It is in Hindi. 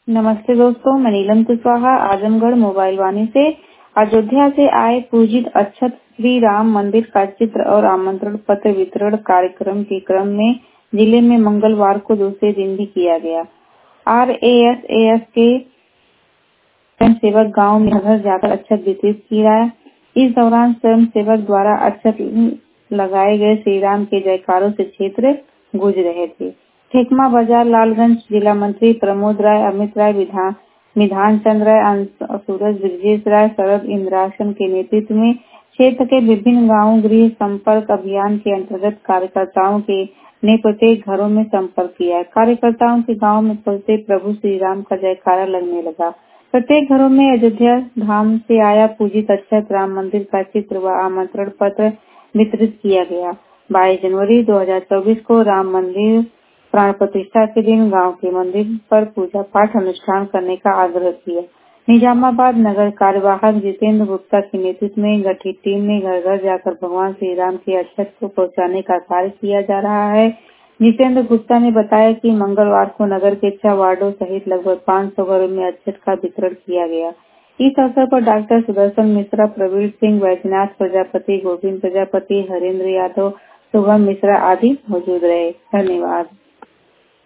नमस्ते दोस्तों, मैं नीलम कुशवाहा आजमगढ़ मोबाइल वाणी से। अयोध्या से आए पूजित अक्षत श्री राम मंदिर का चित्र और आमंत्रण पत्र वितरण कार्यक्रम के क्रम में जिले में मंगलवार को दूसरे दिन भी किया गया। RASAS के स्वयं सेवक गाँव में घर जाकर अक्षत वितरित किया। इस दौरान स्वयं सेवक द्वारा अक्षत लगाए गए श्री राम के जयकारों से क्षेत्र गूंज रहे थे। ठेकमा बाजार लालगंज जिला मंत्री प्रमोद राय, अमित राय, विधान चंद्र राय, सूरज ब्रजेश राय, शरद इंद्रासन के नेतृत्व में क्षेत्र के विभिन्न गांवों गृह संपर्क अभियान के अंतर्गत कार्यकर्ताओं ने प्रत्येक घरों में संपर्क किया। कार्यकर्ताओं के गांव में पहुंचते प्रभु श्री राम का जयकारा लगने लगा। प्रत्येक घरों में अयोध्या धाम से आया पूजित अक्षत राम मंदिर का चित्र व आमंत्रण पत्र वितरित किया गया। 22 जनवरी 2024 को राम मंदिर प्राण प्रतिष्ठा के दिन गांव के मंदिर पर पूजा पाठ अनुष्ठान करने का आग्रह किया। निजामाबाद नगर कार्यवाहक जितेंद्र गुप्ता के नेतृत्व में गठित टीम ने घर घर जाकर भगवान श्री राम के अक्षत को पहुंचाने का कार्य किया जा रहा है। जितेंद्र गुप्ता ने बताया कि मंगलवार को नगर के 6 वार्डों सहित लगभग 500 घरों में अक्षत का वितरण किया गया। इस अवसर पर डॉक्टर सुदर्शन मिश्रा, प्रवीण सिंह, वैद्यनाथ प्रजापति, गोविंद प्रजापति, हरेंद्र यादव, शुभम मिश्रा आदि मौजूद रहे। धन्यवाद।